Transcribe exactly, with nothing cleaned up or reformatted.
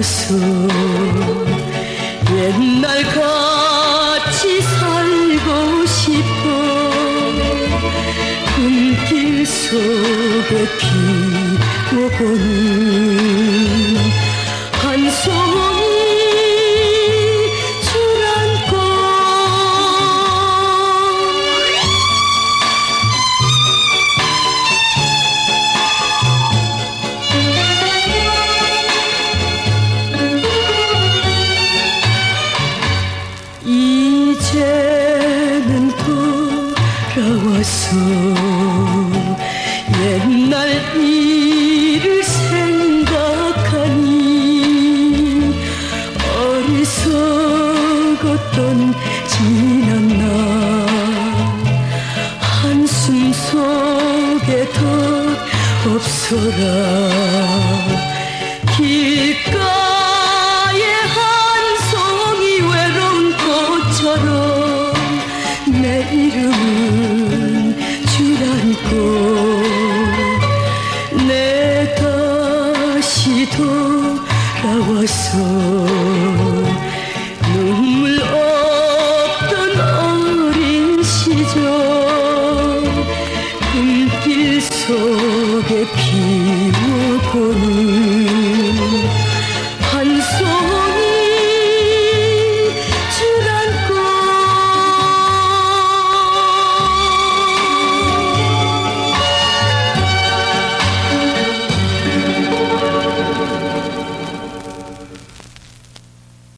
돌아와서 옛날같이 살고 싶어. 꿈길 속에 피워보는 한 송이 이제는 돌아와서 옛날 일을 생각하니 어리석었던 지난 날 한숨 속에 덧 없어라. 길가에 한 송이 외로운 꽃처럼 내 이름은 줄 안고 내 다시 돌아와서